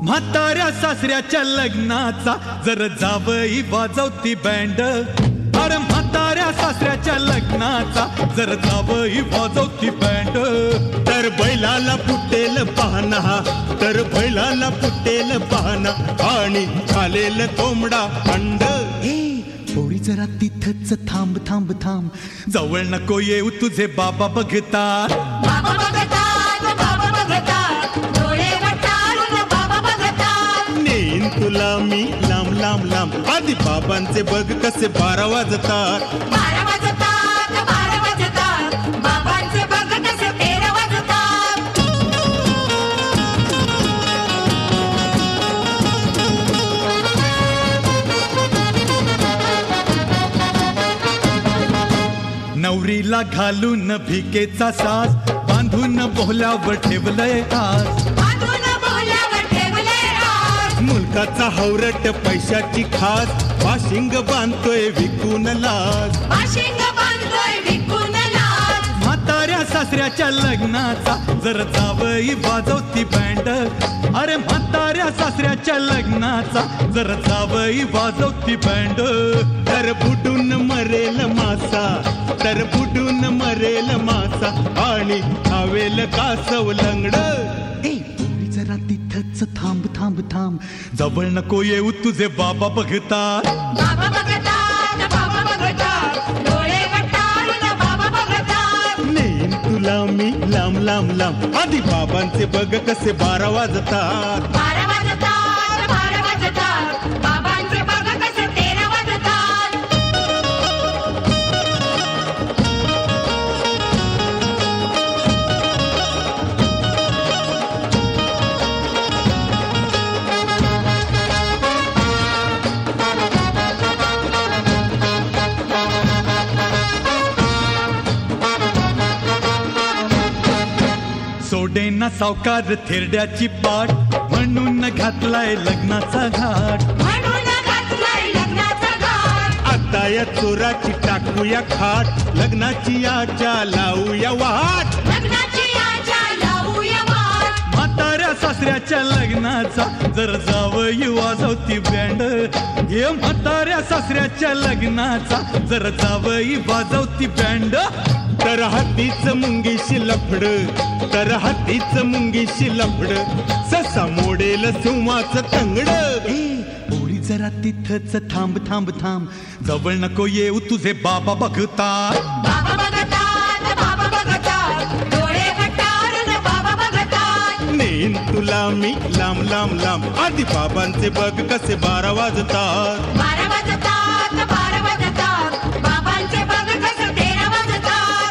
म्हाताऱ्या सासऱ्याच्या लग्नाचा जर जावई वाजवती बँड. अरे म्हाताऱ्या सासऱ्याच्या लग्नाचा जर जावई वाजवती बँड. तर बैलाला फुटेल पाहना, तर बैलाला फुटेल पाहना आणि खालेल कोंबडा अंड. थोडी जरा तिथंच थांब थांब थांब, जवळ नको येऊ तुझे बाबा बघतात. बाबा बघतात, बाबा बघतात, डोळे वटारून बाबा बघतात. नेईन तुला मी लांब लांब लांब, आधी बाबांचे बघ कसे 12 वाजतात. 12 वाजतात, 12 वाजतात, बाबांचे बघ कसे 13 वाजतात. नवरीला घालून भिकेचा साज, बांधून बोहल्यावर ठेवलंय आज. बांधून बोहल्यावर ठेवलंय आज. मुलकाचा हवरट पैशाची खास, वाशिंग बांधतोय विकून लाज. वाशिंग बांधतोय विकून लाज. म्हाताऱ्या सासऱ्याच्या लग्नाचा जर जावई वाजवती बँड. अरे म्हाताऱ्या सासऱ्याच्या लग्नाचा जर जावई वाजवती बँड. तर बुडून मरेल मासा, तर बुडून मरेल मासा आणि खावेल कासव लंगड. थोडी जरा तिथंच थांब थांब थांब, जवळ नको येऊ तुझे बाबा बघतात. बाबा बघतात, बाबा बघतात, डोळे वटारून बाबा बघतात. नेईन तुला मी लांब लांब लांब, आधी बाबांचे बघ कसे 12 वाजतात. 12 वाजतात, 12 वाजतात, बाबांचे बघ कसे 13 वाजतात. सोडेना सावकार थेरड्याची पाठ, म्हणून घातलाय लग्नाचा घाट. म्हणून घातलाय लग्नाचा घाट. आता या चोराची टाकूया खाट, लग्नाची आजा लावूया वाट. लग्नाची आजा लावूया वाट. म्हाताऱ्या सासऱ्याच्या लग्नाचा जर जावई वाजवती बँड. हे म्हाताऱ्या सासऱ्याच्या लग्नाचा जर जावई वाजवती बँड. तर हातीच मुंगीशी लफड, तर हातीच मुंगीशी लफड, ससा मोडेल सिंहाचं तंगड. थोडी जरा तिथंच थांब थांब थांब, जवळ नको येऊ तुझे बाबा बघतात. बाबा बघतात, बाबा बघतात, डोळे वटारून बाबा बघतात. नेईन तुला मी लांब लांब लांब, आधी बाबांचे बघ कसे 12 वाजतात. 12 वाजतात, 12 वाजतात, बाबांचे बघ कसे 13 वाजतात.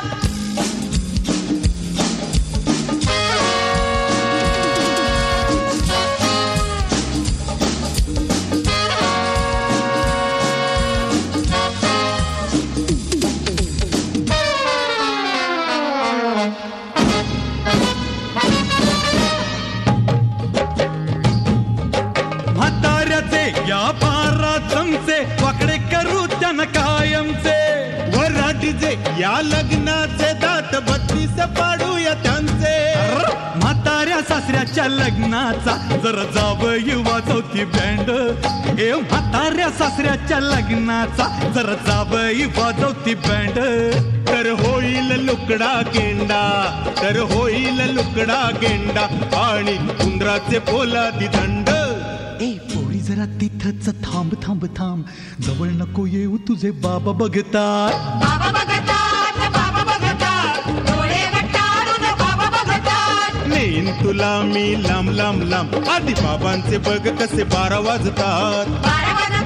म्हाताऱ्याचे या 12 चमचे वाकडे करू त्यानं कायमचे. वराठीचे या लग्नाचे दात 32 पाडूया त्यांचे. म्हाताऱ्या सासऱ्याच्या लग्नाचा जर जावई वाजवती बँड. हे म्हाताऱ्या सासऱ्याच्या लग्नाचा जर जावई वाजवती बँड. तर होईल लुकडा गेंडा, तर होईल लुकडा गेंडा आणि उंदराचे पोलादी दंड. थोडी जरा तिथंच थांब थांब थांब, जवळ नको येऊ तुझे बाबा बघतात. बाबा बघतात, बाबा बघतात, डोळे वटारून बाबा बघतात. नेईन तुला मी लांब लांब लांब, आधी बाबांचे बघ कसे 12 वाजतात. 12 वाजतात,